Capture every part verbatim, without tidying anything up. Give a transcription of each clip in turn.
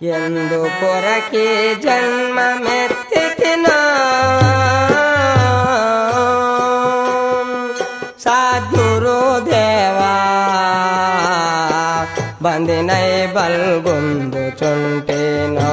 ఎందుకొరకే జన్మమెత్తితినో సద్గురుదేవా బందినై బల్గొందుచుంటేనో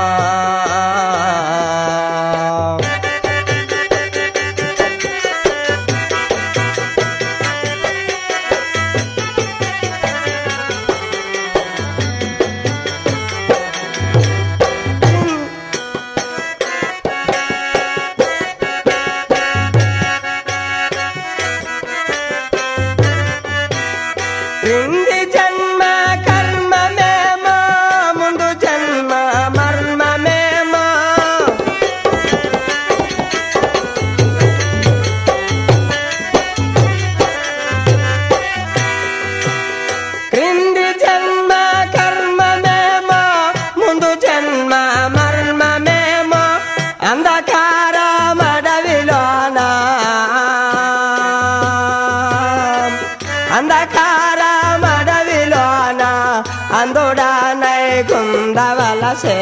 క్రింది జన్మ కర్మమేమో ముందు జన్మ మర్మమేమో క్రింది జన్మ కర్మమేమో ముందు జన్మ మర్మమేమో అంధకార మడవిలోన అంధకార అందుడానై గుందవలసే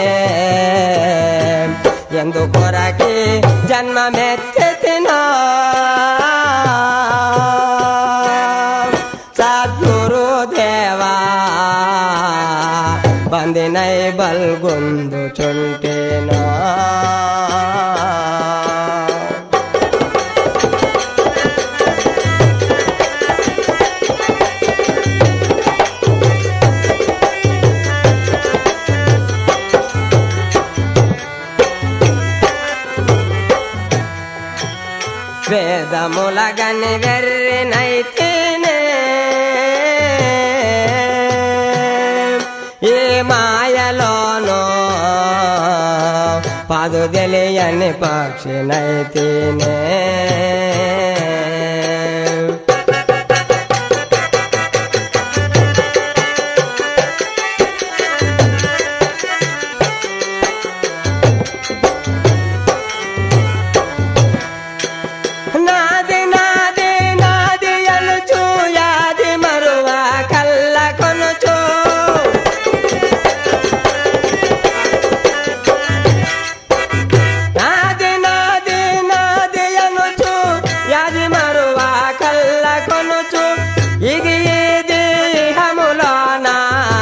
ఎందుకొరకే జన్మమెత్తితినో సద్గురుదేవా బందినై బల్గొందుచుంటేనో వేదములగని వెర్రినైతేనే ఏ మాయలోనో పదు తెలియని పక్షినైతేనే నాది నాది నాది అనుచు యాది మరువ కల్ల కొనుచు నాది నాది నాది అనుచు యాది మరువ కల్ల కొనుచు ఇది ఇది హములోనా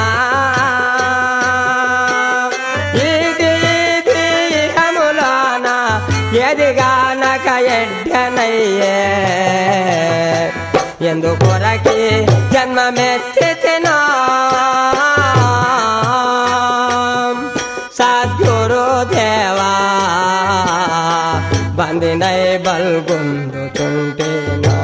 ఇది ఇది హములోనా ఎదిగానక ఎడ్డనయ్యే ఎందుకొరకే జన్మమెత్తితినో సద్గురుదేవా బందినై బల్గొందుచుంటేనో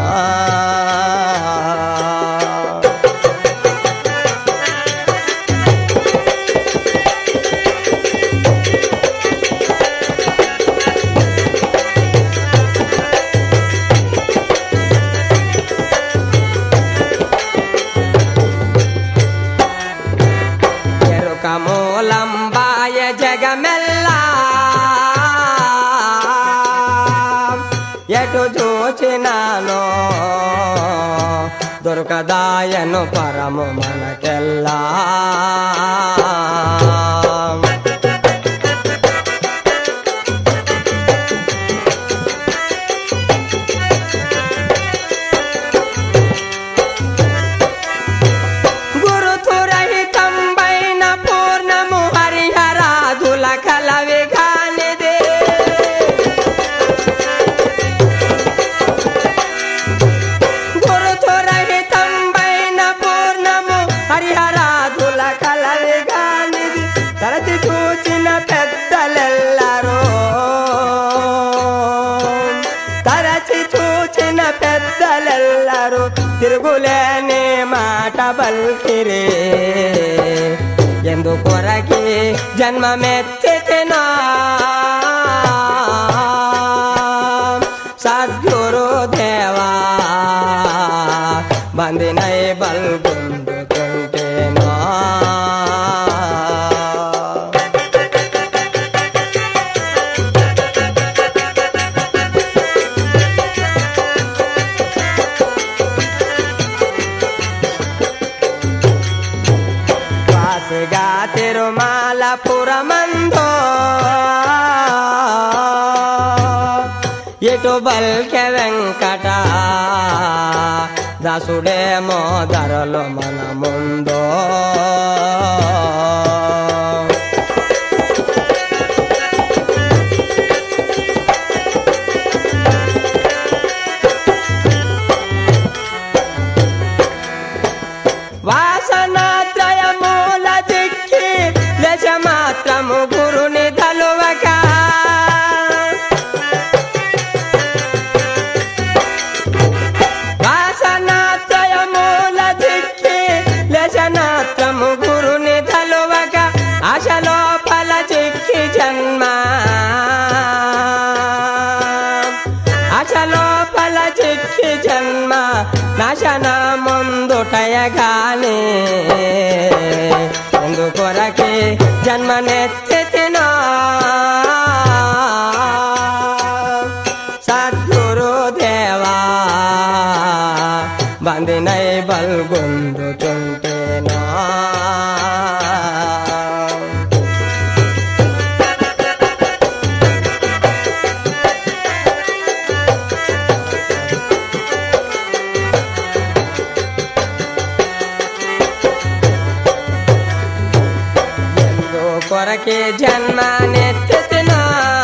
మూలంబాయ జగమెల్లా ఎటు చూచినానో దొరకదాయను పరము మనకెల్లా తరచి చూచిన పెద్దలెల్లరూ తరచి చూచిన పెద్దలెల్లరూ తిరుగులేని మాట బల్కిరే ఎందుకొరకే జన్మమెత్తితినో సద్గురుదేవా బందినై బల్గొందుచుంటేనో తిరుమల పురమందో ఇటు బల్కె వెంకట దాసుడేమో ధరలు మన ముందో వాసనాత్రయమూల దిక్కి దశ మాత్రము గురుని తలువక వాసనాత్రయమూల దిక్కి దశనాత్రము గురుని తలువక ఆశలోపల చిక్కి జన్మ ఆశలోపల చిక్కి జన్మ నాశన ముందుటయగానే ఎందుకొరకే జన్మనెత్తినా సద్గురుదేవా బందినై బల్గొందుచుంటేనా కొరకే జన్మనెత్తినా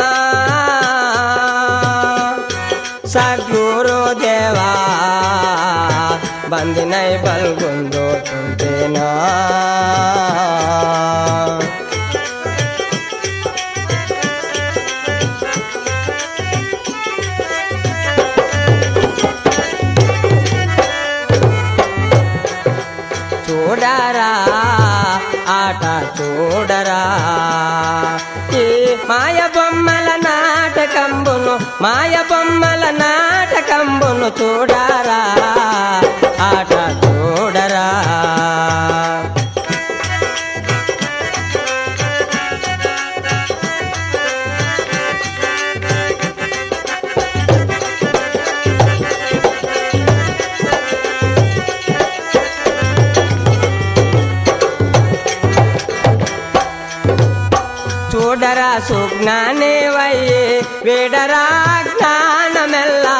సద్గురుదేవా బందినై బల్గొందుచుంటేనా చూడరా ఆట చూడరా ఈ మాయ బొమ్మల నాటకంబును మాయ బొమ్మల నాటకంబును చూడరా ఆట చూడరా చూడరా సుజ్ఞానే వయ్యే వేడరా జ్ఞానమెల్లా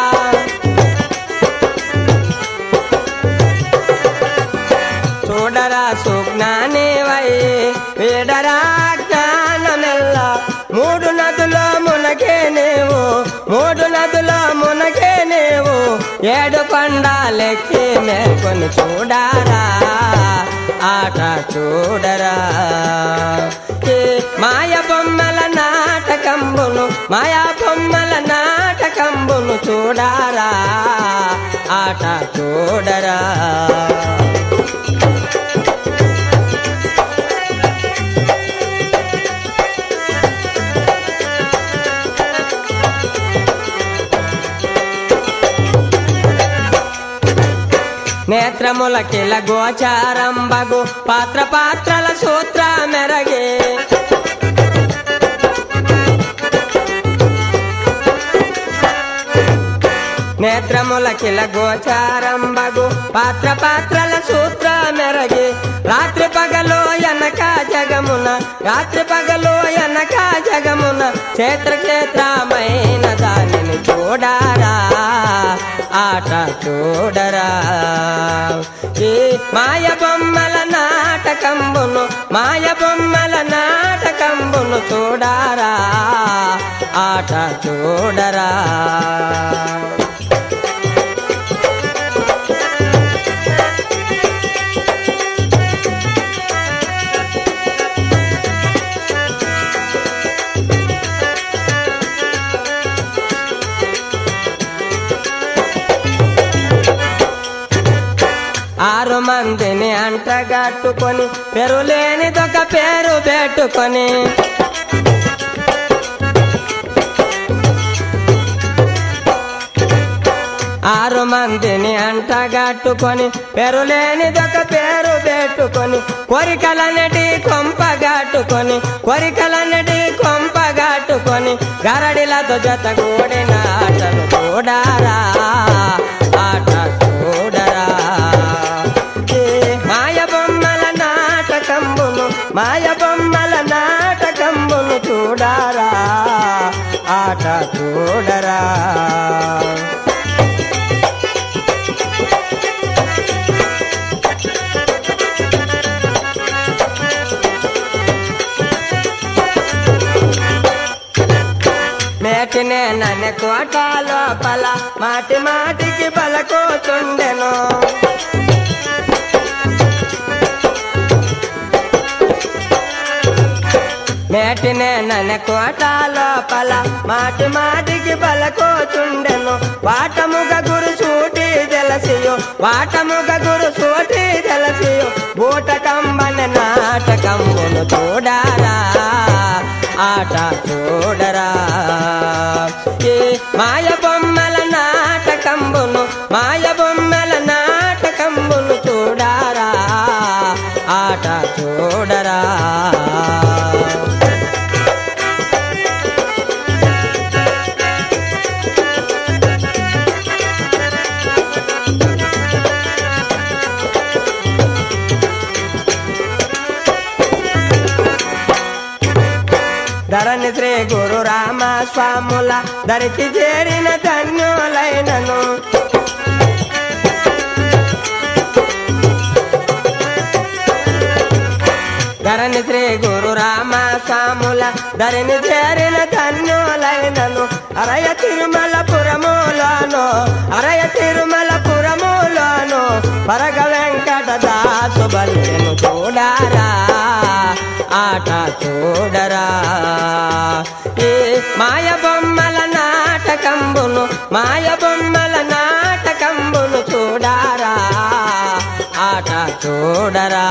చూడరా సుజ్ఞానే వయ్యే వేడరా జ్ఞానమెల్లా మూడు నదులో మునకే నేవు మూడు నదులో మునకే నేవు ఏడు కొండలెక్కి మేల్కొని చూడరా ఆట చూడరా మాయ బొమ్మల నాటకంబును మాయా బొమ్మల నాటకంబును చూడరా ఆట చూడరా నేత్రముల కిల గోచారంబగు పాత్ర పాత్రల సూత్ర మెరగే నేత్రముల కిల గోచారంబగు పాత్ర పాత్రల సూత్ర మెరగే రాత్రి పగలో ఎనక జగమున రాత్రి పగలో ఎనక జగమున క్షేత్ర క్షేత్రమైన దానిని చూడరా ఆట చూడరా ఈ మాయ బొమ్మల నాటకంబును మాయ బొమ్మల నాటకంబును చూడరా ఆట చూడరా ఆరు మందిని అంటగట్టుకొని పెరులేనిదొక పేరు పెట్టుకొని ఆరు మందిని అంటగట్టుకొని పెరులేనిదొక పేరు పెట్టుకొని కోరికలన్నిటి కొంపగట్టుకొని కోరికలన్నిటి కొంపగట్టుకొని గరడిలతో జతగూడిన ఆటను చూడరా ఆట చూడరా మాయ బొమ్మల నాటకంబును మాయ బొమ్మల ఆట చూడరా. మేటినే నన్ను కోట లోపల మాటి మాటికి పలకోతుండెను. మేటినే నన్ను కోట లోపల మాటి మాటికి పలకోతుండెను. వాటముగ గురు సూటి తెలసియు వాటముగ గురు సూటి తెలసియు బూటకంబన నాటకంబును చూడారా ఆట చూడరా. ఈ మాయ బొమ్మల నాటకంబును మాయ బొమ్మల నాటకంబును చూడారా ఆట చూడరా. ధరణి శ్రీ గురు రామ స్వాముల దరికి చేరిన ధన్యులైనను. ధరణి శ్రీ గురు రామ స్వాముల ధరిని చేరిన ధన్యులైనను. అరయ తిరుమల పురములోను అరయ తిరుమల పురములోను పరగ వెంకట దాసు బలిను చూడారా ఆట చూడరా. ఈ మాయ బొమ్మల నాటకంబును మాయ బొమ్మల నాటకంబును చూడారా ఆట చూడరా.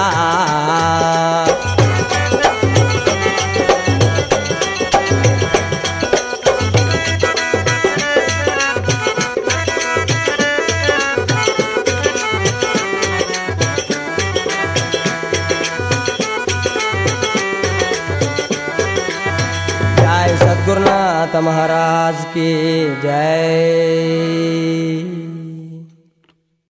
जय सद्गुरुनाथ महाराज की जय।